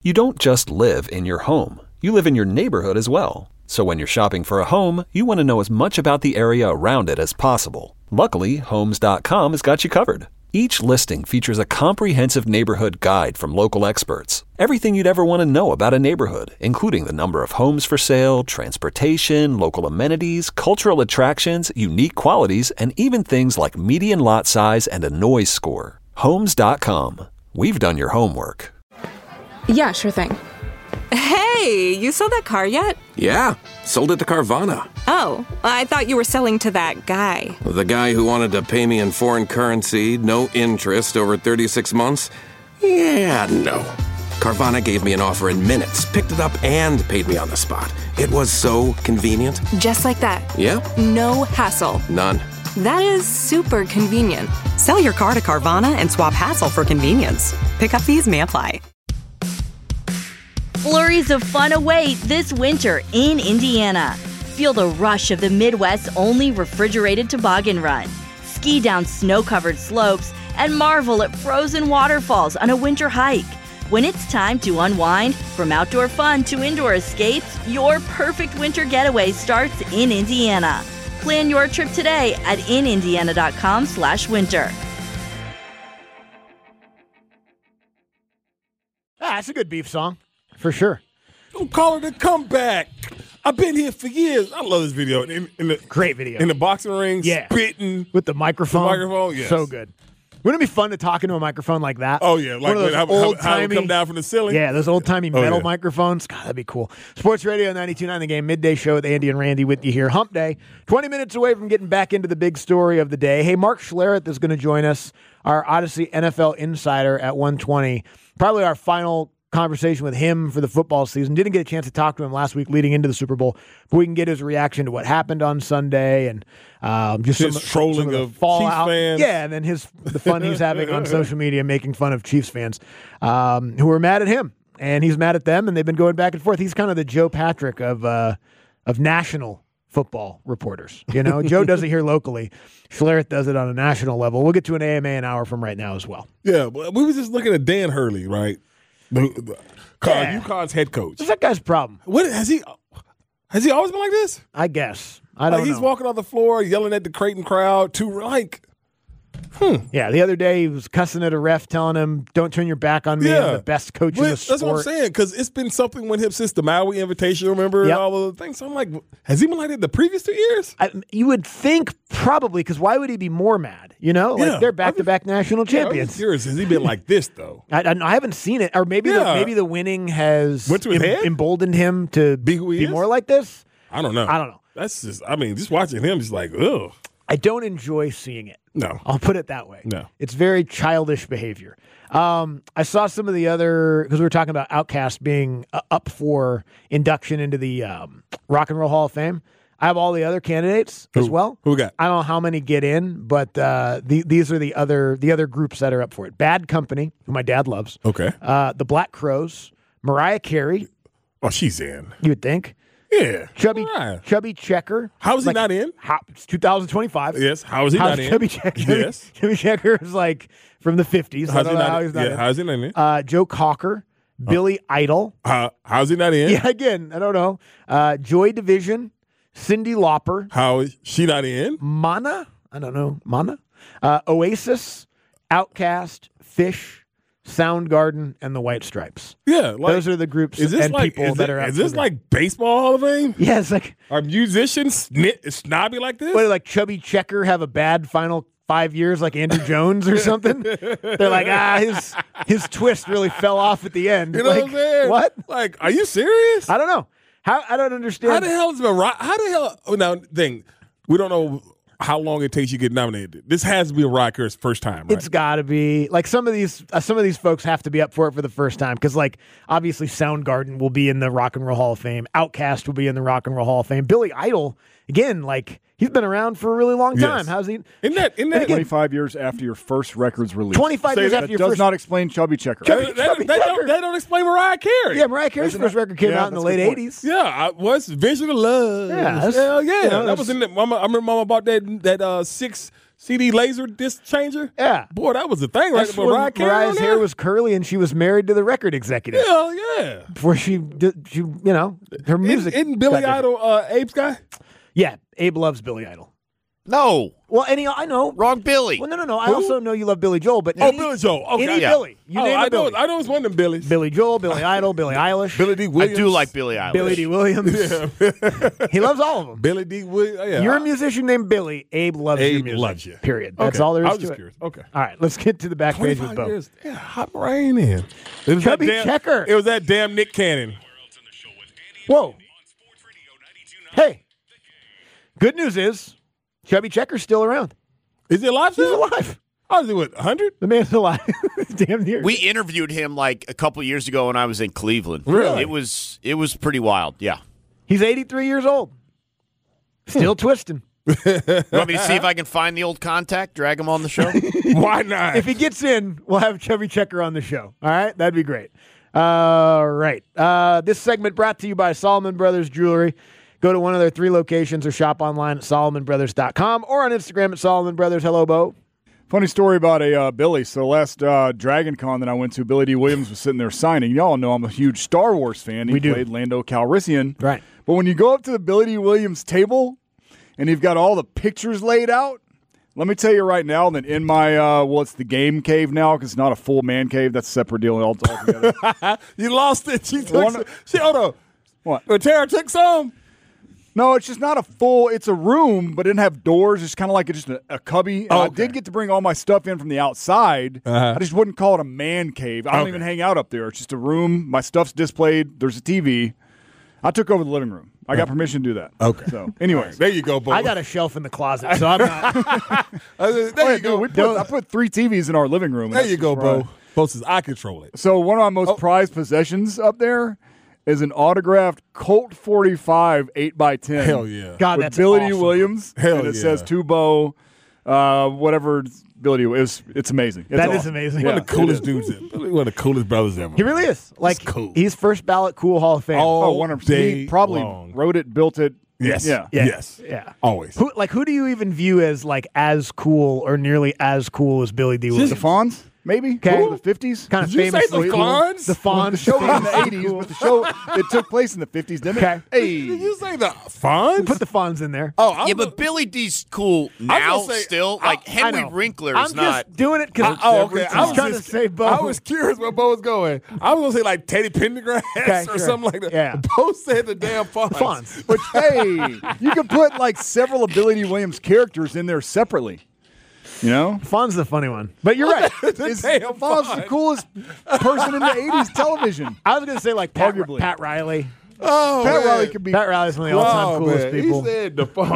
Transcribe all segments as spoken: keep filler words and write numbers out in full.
You don't just live in your home. You live in your neighborhood as well. So when you're shopping for a home, you want to know as much about the area around it as possible. Luckily, Homes dot com has got you covered. Each listing features a comprehensive neighborhood guide from local experts. Everything you'd ever want to know about a neighborhood, including the number of homes for sale, transportation, local amenities, cultural attractions, unique qualities, and even things like median lot size and a noise score. Homes dot com. We've done your homework. Yeah, sure thing. Hey, you sold that car yet? Yeah, sold it to Carvana. Oh, I thought you were selling to that guy. The guy who wanted to pay me in foreign currency, no interest, over thirty-six months? Yeah, no. Carvana gave me an offer in minutes, picked it up, and paid me on the spot. It was so convenient. Just like that. Yep. No hassle. None. That is super convenient. Sell your car to Carvana and swap hassle for convenience. Pickup fees may apply. Flurries of fun await this winter in Indiana. Feel the rush of the Midwest's only refrigerated toboggan run. Ski down snow-covered slopes and marvel at frozen waterfalls on a winter hike. When it's time to unwind, from outdoor fun to indoor escapes, your perfect winter getaway starts in Indiana. Plan your trip today at in indiana dot com slash winter. Ah, that's a good beef song, for sure. Don't call it a comeback. I've been here for years. I love this video. In, in the, Great video. In the boxing ring, yeah. spitting. With the microphone. The microphone, yes. So good. Wouldn't it be fun to talk into a microphone like that? Oh, yeah. Like One of those how, old-timey, how, how it come down from the ceiling? Yeah, those old-timey Oh, metal yeah. microphones. God, that'd be cool. Sports Radio ninety-two point nine The Game, midday show with Andy and Randy with you here. Hump Day, twenty minutes away from getting back into the big story of the day. Hey, Mark Schlereth is going to join us, our Odyssey N F L insider at one twenty. Probably our final conversation with him for the football season. Didn't get a chance to talk to him last week leading into the Super Bowl, but we can get his reaction to what happened on Sunday and um, just his some, trolling some of, the of fallout. Chiefs fans. Yeah, and then his the fun he's having on social media making fun of Chiefs fans um, who are mad at him, and he's mad at them, and they've been going back and forth. He's kind of the Joe Patrick of uh, of national football reporters. You know, Joe does it here locally. Schlereth does it on a national level. We'll get to an A M A an hour from right now as well. Yeah, but we were just looking at Dan Hurley, right? The, the, Yeah. UConn's head coach. What's that guy's problem? What has he? Has he always been like this? I guess. I don't like he's know. walking on the floor, yelling at the Creighton crowd. To like, hmm. Yeah, the other day he was cussing at a ref, telling him, "Don't turn your back on me. Yeah. I'm the best coach But in the sport." that's what I'm saying, because it's been something with him since the Maui invitation, remember, Yep. and all of the things. So I'm like, has he been like that the previous two years? I, you would think probably, because why would he be more mad? You know, like Yeah. they're back-to-back national Yeah, I'm champions. just curious, has he been like this though? I, I, I haven't seen it, or maybe the, Yeah. maybe the winning has Went to his head? emboldened him to Be who he be is? more like this. I don't know. I don't know. That's just, I mean, just watching him, just like, ugh. I don't enjoy seeing it. No. I'll put it that way. No. It's very childish behavior. Um, I saw some of the other, because we were talking about Outkast being uh, up for induction into the um, Rock and Roll Hall of Fame. I have all the other candidates as Who? well. Who we got? I don't know how many get in, but uh, the, these are the other the other groups that are up for it. Bad Company, who my dad loves. Okay. Uh, the Black Crowes, Mariah Carey, Oh, she's in. you would think. Yeah. Chubby Mariah. Chubby Checker. How is he Like, not in? How, it's two thousand twenty-five. Yes. How is he How's not in? Chubby Checker? Yes. Chubby Checker is like from the fifties. I How's don't he know not, how he's not yeah, in. how's he not in? Uh, Joe Cocker, Billy Idol. How, how's he not in? Yeah, again, I don't know. Uh, Joy Division, Cyndi Lauper, How is she not in? Mana. I don't know. Mana. Uh, Oasis, Outkast, Fish, Soundgarden, and the White Stripes. Yeah. Like, Those are the groups is this and like, people is that it- are up Is for this the- like baseball Hall of Fame? Yeah, it's like, Are musicians sni- snobby like this? what, like Chubby Checker have a bad final five years like Andrew Jones or something? They're like, ah, his his twist really fell off at the end. You know like, what I'm saying? What? Like, are you serious? I don't know. How I don't understand. How the hell is Mariah? How the hell? Oh, now, thing, we don't know how long it takes you to get nominated. This has to be Mariah Carey's first time, right? It's got to be like some of these. Uh, some of these folks have to be up for it for the first time because, like, obviously, Soundgarden will be in the Rock and Roll Hall of Fame. Outkast will be in the Rock and Roll Hall of Fame. Billy Idol, again, like he's been around for a really long time. Yes. How's he? Isn't that, isn't that, again- twenty-five years after your first record's release. twenty-five Say years that after your does first. not explain Chubby Checker. Chubby- that, that, that, don't, that don't explain Mariah Carey. Yeah, Mariah Carey's Isn't first that- record came yeah, out in the that's a late good point. eighties. Yeah, I was Vision of Love. Yeah, that's- Hell yeah. you know, that was in the, Mama, I remember Mama bought that that uh, six C D laser disc changer. Yeah. Boy, that was the thing, right? That's But when Mariah Carey Mariah's on hair there? was curly and she was married to the record executive. Hell yeah. Before she, did, she, you know, her music. Isn't, isn't Billy got different. Idol uh, Abe's guy? Yeah, Abe loves Billy Idol. No. Well, any I know. Wrong Billy. Well, no, no, no. I Who? also know you love Billy Joel, but Oh, any, Billy Joel. Okay. any Yeah. Billy. You oh, name I a Billy. know. I know it's one of them Billies. Billy Joel, Billy Idol, Billy Eilish, Billy D. I Williams. do like Billy Eilish. Billy D. Williams. Yeah. He loves all of them. Billy D. Williams. Yeah. You're a musician named Billy. Abe loves your Abe music. loves you. Period. That's Okay. all there I is was to just it. curious. Okay. All right, let's get to the back page with twenty-five Bo. years. Yeah, hop right in. It was Chubby that damn, Checker. It was that damn Nick Cannon. Whoa. Hey. Good news is, Chubby Checker's still around. Is he alive He's still? alive. I was what, one hundred? The man's alive. Damn near. We interviewed him like a couple years ago when I was in Cleveland. Really? It was it was pretty wild. Yeah. He's eighty-three years old. Still twisting. You want me to see if I can find the old contact, drag him on the show? Why not? If he gets in, we'll have Chubby Checker on the show. All right? That'd be great. All right. Uh, this segment brought to you by Solomon Brothers Jewelry. Go to one of their three locations or shop online at solomon brothers dot com or on Instagram at Solomon Brothers. Hello, Bo. Funny story about a uh, Billy. So last uh, Dragon Con that I went to, Billy D. Williams was sitting there signing. Y'all know I'm a huge Star Wars fan. He We do. played Lando Calrissian. Right. But when you go up to the Billy D. Williams table and you've got all the pictures laid out, let me tell you right now that in my, uh, well, it's the game cave now because it's not a full man cave. That's a separate deal altogether. You lost it. She took One- some. She, hold on. What? But Tara took some. No, it's just not a full. It's a room, but it didn't have doors. It's kind of like just a, a cubby. And Oh, I okay. did get to bring all my stuff in from the outside. Uh-huh. I just wouldn't call it a man cave. I don't Okay. even hang out up there. It's just a room. My stuff's displayed. There's a T V. I took over the living room. I got permission to do that. Okay. So, anyways, There you go, Bo. I got a shelf in the closet, so I'm not. Uh, there Oh, yeah, you go. dude, we put, I put three T Vs in our living room. and There that's you go, just Bo. right. Bo says I control it. So one of my most Oh. prized possessions up there is an autographed Colt forty-five eight by ten. Hell yeah. God, with that's Billy awesome. D. Williams. Hell and it yeah. says to Bo, uh, whatever Billy D. It was, it's amazing. It's That is awesome. amazing. One Yeah, of the coolest it is. dudes. ever. Billy, one of the coolest brothers ever. He really is. Like, cool. he's first ballot cool Hall of Fame. Oh, Oh, one hundred percent. day He probably long. wrote it, built it. Yes. Yeah. Yeah. Yes. Yeah. Always. Who, like, who do you even view as, like, as cool or nearly as cool as Billy D. Williams? The Fonz, maybe? Okay. In the fifties? Kind of Did you say famously the cool. Fonz? The Fonz. The show was in the famously eighties, cool. but the show, it took place in the fifties, didn't Okay. it? Hey. Did you say the Fonz? Put the Fonz in there. oh, I'm Yeah, the- but Billy D's cool now gonna say- still. I- Like I Henry know. Winkler I'm is not. just doing it because I, oh, okay. I I was was trying just, to say Bo. I was curious where Bo was going. I was going to say like Teddy Pendergrass Okay, or sure. something like that. Yeah. Bo said the damn Fonz. Fonz. But hey, you can put like several of Billy D. Williams characters in there separately. You know? Fonz the funny one. But you're right. Is damn Fonz the Fonz. coolest person in the eighties television? I was going to say, like, Pat, Arguably. Pat Riley. Oh, Pat man. Riley could be. Pat Riley's one of the all-time Oh, coolest man. people. He said the Fonz.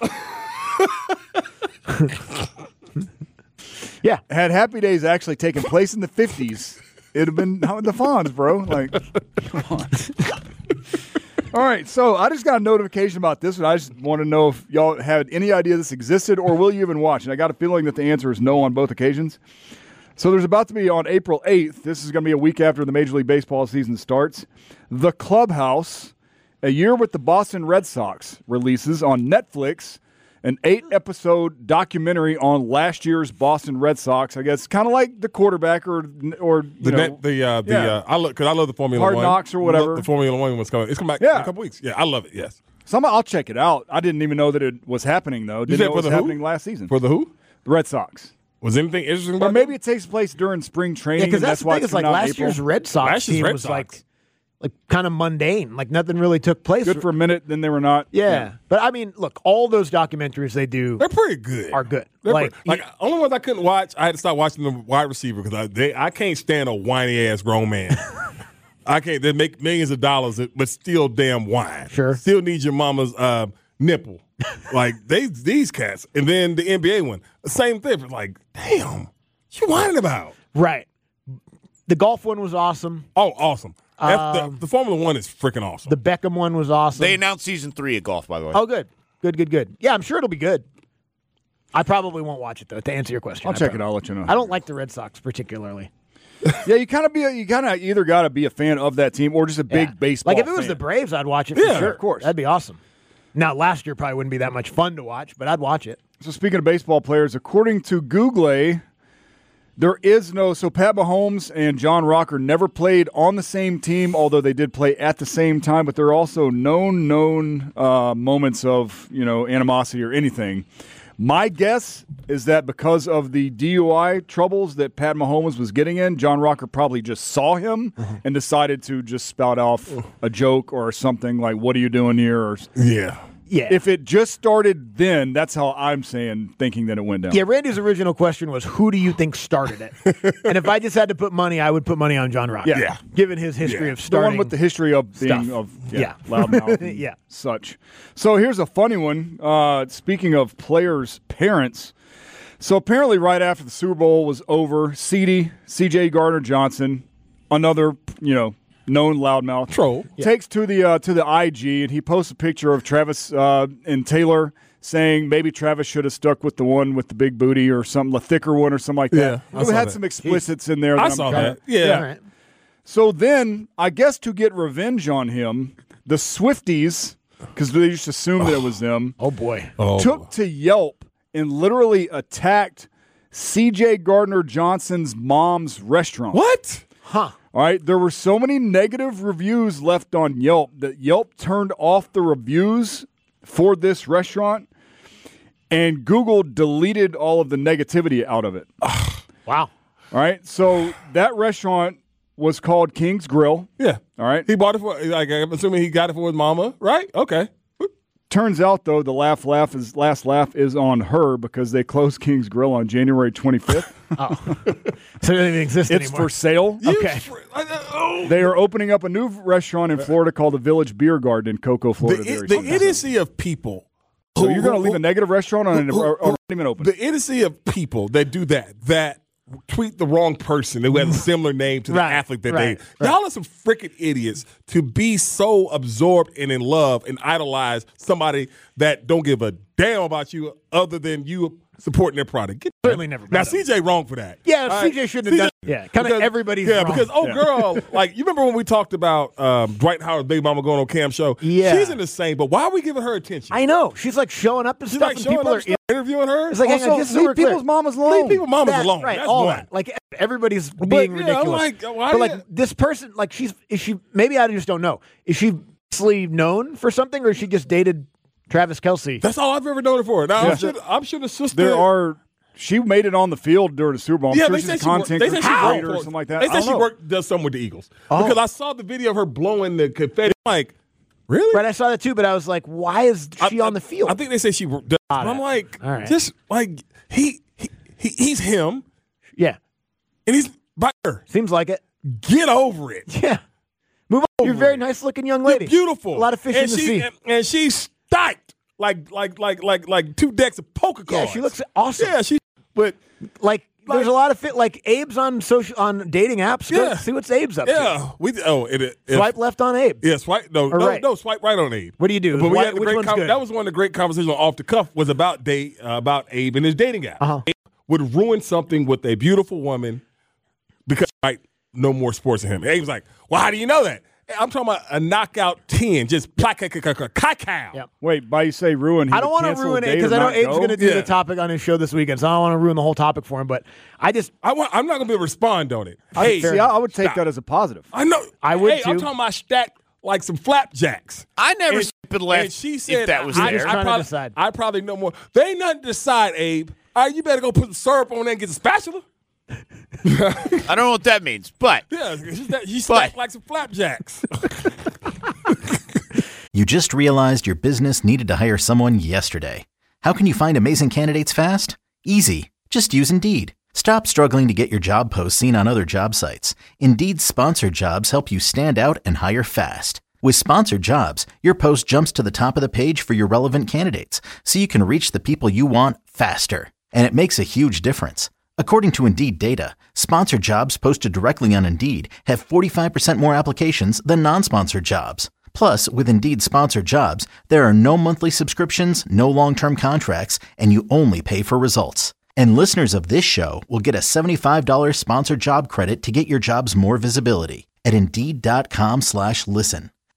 You know? Yeah. Had Happy Days actually taken place in the fifties, it'd have been the Fonz, bro. Like, come on. All right, so I just got a notification about this, and I just want to know if y'all had any idea this existed, or will you even watch? And I got a feeling that the answer is no on both occasions. So there's about to be on April eighth. This is going to be a week after the Major League Baseball season starts. The Clubhouse, A Year with the Boston Red Sox, releases on Netflix an eight-episode documentary on last year's Boston Red Sox. I guess kind of like the quarterback or or you The know, net, the uh, the yeah. uh, I look because I love the Formula Hard One. Knocks or whatever. The Formula One was coming. It's coming back Yeah. in a couple weeks. Yeah, I love it. Yes. Some I'll check it out. I didn't even know that it was happening though. Didn't said know for it was the who? happening last season. For the who? the Red Sox. Was anything interesting Or about maybe that? it takes place during spring Yeah, training. because and that's that's the why thing. it's Is like coming out in last April. year's Red Sox Last year's team Red was Sox. like, like kind of mundane. Like nothing really took place. Good for a minute, then they were not. yeah. But I mean, look, all those documentaries they do They're pretty good. are good. They're Like, pretty- like only ones I couldn't watch. I had to stop watching the wide receiver because I they, I can't stand a whiny ass grown man. I can't. They make millions of dollars, but still damn whine. Sure. Still need your mama's uh, nipple. Like they these cats, and then the N B A one, the same thing. But like, damn, you whining about? right. The golf one was awesome. Oh, awesome. That's Um, the, the Formula One is freaking awesome. The Beckham one was awesome. They announced season three of golf, by the way. oh, good, good, good, good. Yeah, I'm sure it'll be good. I probably won't watch it though. To answer your question, I'll I check probably- it. I'll let you know. I don't like the Red Sox particularly. Yeah, you kind of be. A, you kind of either got to be a fan of that team or just a big Yeah. baseball. Like if it was fan. the Braves, I'd watch it for Yeah, sure. of course. That'd be awesome. Now last year probably wouldn't be that much fun to watch, but I'd watch it. So speaking of baseball players, according to Google, there is no – so Pat Mahomes and John Rocker never played on the same team, although they did play at the same time, but there are also known, known uh, moments of, you know, animosity or anything. My guess is that because of the D U I troubles that Pat Mahomes was getting in, John Rocker probably just saw him mm-hmm. and decided to just spout off a joke or something like, what are you doing here? Or, yeah. Yeah. If it just started then, that's how I'm saying, thinking that it went down. Yeah, Randy's original question was, who do you think started it? And if I just had to put money, I would put money on John Rocker. Yeah. yeah. Given his history yeah. of starting. The one with the history of being stuff. of yeah, yeah. loudmouth and yeah. such. So here's a funny one. Uh, speaking of players' parents. So apparently right after the Super Bowl was over, C D, C J Gardner-Johnson, another, you know, known loudmouth troll yeah. takes to the uh, to the I G and he posts a picture of Travis uh, and Taylor saying maybe Travis should have stuck with the one with the big booty or something, a thicker one or something like that. Yeah, we had that. some explicits in there. I that saw I'm that. kinda, Yeah. yeah. Right. So then, I guess to get revenge on him, the Swifties, because they just assumed that it was them, oh boy, oh. took to Yelp and literally attacked C J Gardner-Johnson's mom's restaurant. What? Huh. All right, there were so many negative reviews left on Yelp that Yelp turned off the reviews for this restaurant, and Google deleted all of the negativity out of it. Wow. All right, so that restaurant was called King's Grill. Yeah. All right. He bought it for, like, I'm assuming he got it for his mama, right? Okay. Turns out, though, the laugh laugh is last laugh is on her because they closed King's Grill on January twenty-fifth. Oh. So it doesn't even exist It's anymore. for sale. Okay. They are opening up a new restaurant in Florida called the Village Beer Garden in Cocoa, Florida. The, very the soon. idiocy of people. So who- you're going to who- leave a negative restaurant on an who- or, or who- not even open? The idiocy of people that do that, that tweet the wrong person who has a similar name to the Right, athlete that right, they. right. Y'all are some freaking idiots to be so absorbed and in love and idolize somebody that don't give a damn about you other than you supporting their product. Get Certainly never Now, met him. C J wrong for that. Yeah, All C J shouldn't have done it. Yeah, kind of because- everybody's Yeah, wrong. because, oh, Yeah. girl, like, you remember when we talked about um, Dwight Howard's baby mama going on Cam's show? Yeah. She's in the same, but why are we giving her attention? I know. She's like showing up and She's stuff, like and showing people up are stuff, interviewing her. It's like, hang on, Also, just so leave we're clear. people's mamas alone. Leave people mamas That- alone. Right, That's all one. that. Like everybody's being yeah, I'm ridiculous. like, why but do like you- this person, like she's is she? Maybe I just don't know. Is she actually known for something, or is she just dated Travis Kelce? That's all I've ever known her for. Now, Yeah. I'm, sure, I'm sure the sister. There are. She made it on the field during the Super Bowl. I'm Yeah, sure they she's say a she, work, content they say she creator worked or something like that. They I say don't she know. work, does something with the Eagles Oh. because I saw the video of her blowing the confetti. I'm like, really? Right, I saw that too, but I was like, why is she I- on the field? I think they say she work- does. Got But I'm it. like, All right. just like he, he, he he's him, yeah, and he's by her. seems like it. Get over it. Yeah, move on. You're a very nice looking young lady. You're beautiful. A lot of fish and in the she, sea. And, and she's styked like like like like like two decks of poker Yeah, cards. she looks awesome. Yeah, she. But Like, Like- there's a lot of fit. Like Abe's on social on dating apps. Go Yeah. see what's Abe's up to. yeah, we oh it, it Swipe left on Abe. Yeah, swipe no Or no right. no swipe right on Abe. What do you do? But we Why- had the which great one's con- good? that was one of the great conversations on Off the Cuff was about date uh, about Abe and his dating app. Uh-huh. Abe would ruin something with a beautiful woman because right no more sports than him. Abe's like, well, how do you know that? I'm talking about a knockout ten, just plack cacao. Yep. Wait, by you say ruin, he I don't would want to cancel ruin a it date because or I know not Abe's go? going to do Yeah. the topic on his show this weekend, so I don't want to ruin the whole topic for him. But I just, I want, I'm not gonna be able to respond on it. I, Hey, see, I, I would take stop. that as a positive. I know. I would hey, I'm too. talking about stacked like some flapjacks. I never And- could laugh and she said, if that was I, there. I, trying to probably, decide. I probably know more. They ain't nothing to decide, Abe. All right, you better go put the syrup on there and get the spatula. I don't know what that means, but Yeah, she's, that, she's But- stacked like some flapjacks. You just realized your business needed to hire someone yesterday. How can you find amazing candidates fast? Easy. Just use Indeed. Stop struggling to get your job posts seen on other job sites. Indeed's sponsored jobs help you stand out and hire fast. With sponsored jobs, your post jumps to the top of the page for your relevant candidates, so you can reach the people you want faster. And it makes a huge difference. According to Indeed data, sponsored jobs posted directly on Indeed have forty-five percent more applications than non-sponsored jobs. Plus, with Indeed sponsored jobs, there are no monthly subscriptions, no long-term contracts, and you only pay for results. And listeners of this show will get a seventy-five dollars sponsored job credit to get your jobs more visibility at Indeed.com slash listen.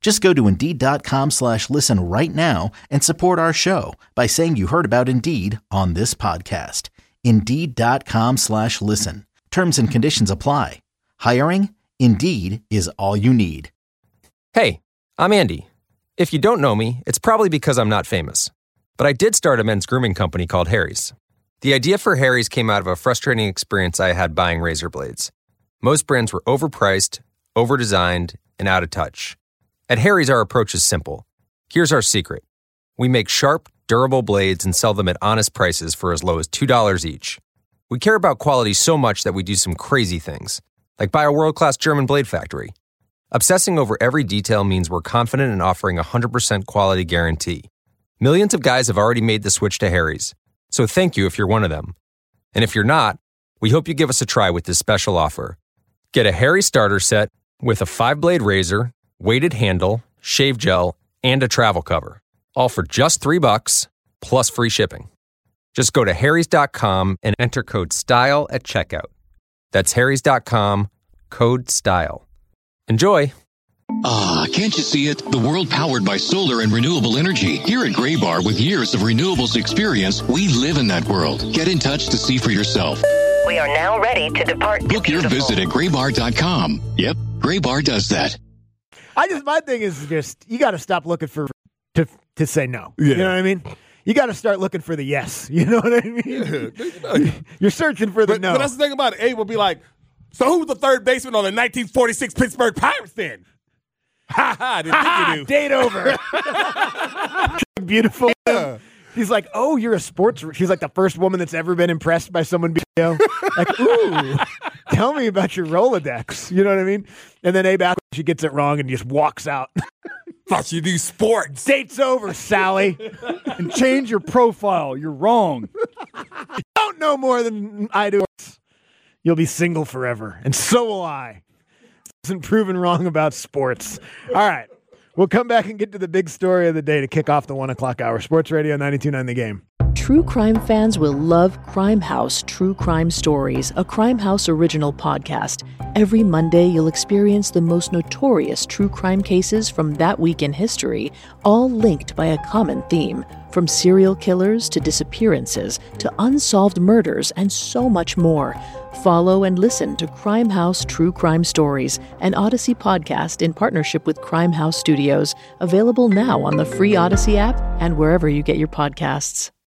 Just go to Indeed.com slash listen right now and support our show by saying you heard about Indeed on this podcast. Indeed.com slash listen. Terms and conditions apply. Hiring? Indeed is all you need. Hey, I'm Andy. If you don't know me, it's probably because I'm not famous. But I did start a men's grooming company called Harry's. The idea for Harry's came out of a frustrating experience I had buying razor blades. Most brands were overpriced, overdesigned, and out of touch. At Harry's, our approach is simple. Here's our secret. We make sharp, durable blades and sell them at honest prices for as low as two dollars each. We care about quality so much that we do some crazy things, like buy a world-class German blade factory. Obsessing over every detail means we're confident in offering a one hundred percent quality guarantee. Millions of guys have already made the switch to Harry's, so thank you if you're one of them. And if you're not, we hope you give us a try with this special offer. Get a Harry's starter set with a five-blade razor, weighted handle, shave gel, and a travel cover, all for just three bucks plus free shipping. Just go to harrys dot com and enter code STYLE at checkout. That's harrys dot com, code STYLE. Enjoy! Ah, can't you see it? The world powered by solar and renewable energy. Here at Graybar, with years of renewables experience, we live in that world. Get in touch to see for yourself. We are now ready to depart. Book your visit at graybar dot com. Yep, Graybar does that. I just my thing is just you got to stop looking for to to say no. Yeah. You know what I mean? You got to start looking for the yes. You know what I mean? Yeah. You're searching for the but, no. But that's the thing about it. Abe will be like, so who was the third baseman on the nineteen forty-six Pittsburgh Pirates then? Ha ha! Didn't think you knew. Date over. Beautiful. Yeah. He's like, oh, you're a sports. She's like the first woman that's ever been impressed by someone being, you know, like, ooh, tell me about your Rolodex. You know what I mean? And then Abe Asquith, she gets it wrong and just walks out. Thought you do sports. Date's over, Sally. And change your profile. You're wrong. You don't know more than I do. You'll be single forever, and so will I. Isn't proven wrong about sports. All right. We'll come back and get to the big story of the day to kick off the one o'clock hour. Sports Radio ninety-two point nine The Game. True crime fans will love Crime House True Crime Stories, a Crime House original podcast. Every Monday, you'll experience the most notorious true crime cases from that week in history, all linked by a common theme. From serial killers to disappearances to unsolved murders and so much more. Follow and listen to Crime House True Crime Stories, an Odyssey podcast in partnership with Crime House Studios, available now on the free Odyssey app and wherever you get your podcasts.